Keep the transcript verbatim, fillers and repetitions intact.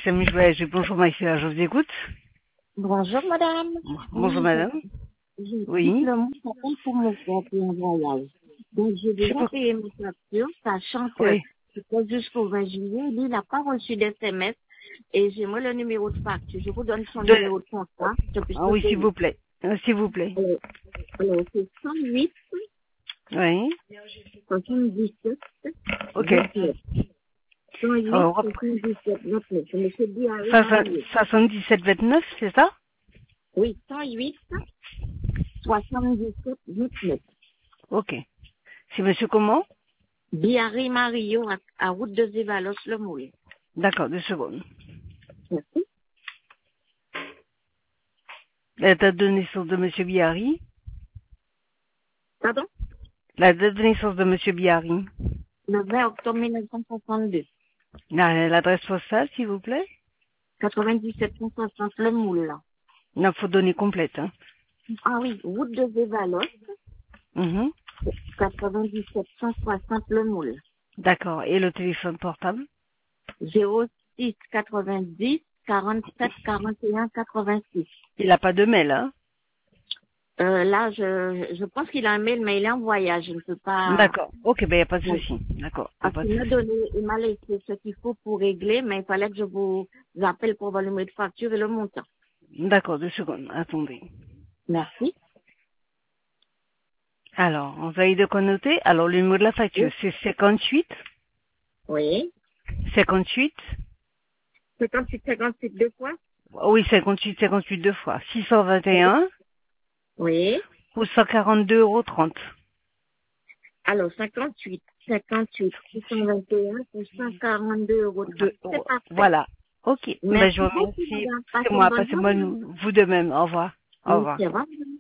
S M Voyage. Bonjour, Maïssa, je vous écoute. Bonjour madame. Bonjour madame. Je Oui. le mot s'appelle pour mon frère qui est en voyage. Donc j'ai déjà pour... payé mes factures, sachant que Oui. c'était jusqu'au vingt juillet. Lui, il n'a pas reçu d'S M S et j'ai moi le numéro de facture. Je vous donne son De... numéro de contrat. Je puisse Ah le oui, s'il payer. vous plaît. Euh, s'il vous plaît. Alors, alors c'est cent huit, Oui. soixante-dix-sept, Ok. vingt-neuf. cent huit, Alors, rep- soixante-dix-sept, vingt-neuf. C'est monsieur Biarri soixante- Marié. soixante-dix-sept vingt-neuf, c'est ça? Oui, cent huit, soixante-dix-sept, vingt-neuf. Ok. C'est monsieur comment? Biarri Mario à, à route de Zévalos, le Moule. D'accord, deux secondes. Merci. La date de naissance de monsieur Biari. Pardon? La date de naissance de monsieur Biari. Le vingt octobre mille neuf cent soixante-deux. La- L'adresse postale, s'il vous plaît. quatre-vingt-dix-sept cent soixante, le Moule. là. Il faut donner complète. Hein. Ah oui, route de Zévalos, Mhm. quatre-vingt-dix-sept cent soixante, le Moule. D'accord. Et le téléphone portable? zéro six quatre-vingt-dix, quarante-sept, quarante et un, quatre-vingt-six. Il n'a pas de mail, hein? Euh, là, je, je pense qu'il a un mail, mais il est en voyage. Je ne peux pas... D'accord. Ok, ben il n'y a pas de Oui. souci. D'accord. Y a Parce pas de qu'il m'a souci. donné, il m'a laissé ce qu'il faut pour régler, mais il fallait que je vous appelle pour voir le numéro de facture et le montant. D'accord, deux secondes. Attendez. Merci. Alors, vous avez de quoi noter? Alors, le numéro de la facture, Oui. c'est cinquante-huit, Oui. cinquante-huit, cinquante-huit, cinquante-huit deux fois. oui, cinquante-huit, cinquante-huit deux fois, six cent vingt et un Oui. ou cent quarante-deux euros trente. Alors, cinquante-huit, cinquante-huit, six cent vingt et un pour cent quarante-deux euros. Deux C'est euros. parfait. Voilà. Ok. Ben, je Merci vous beaucoup, remercie. madame. Passez C'est une moi, bonne passez-moi journée. nous. Vous de même. Au revoir. Au revoir. Merci, au revoir.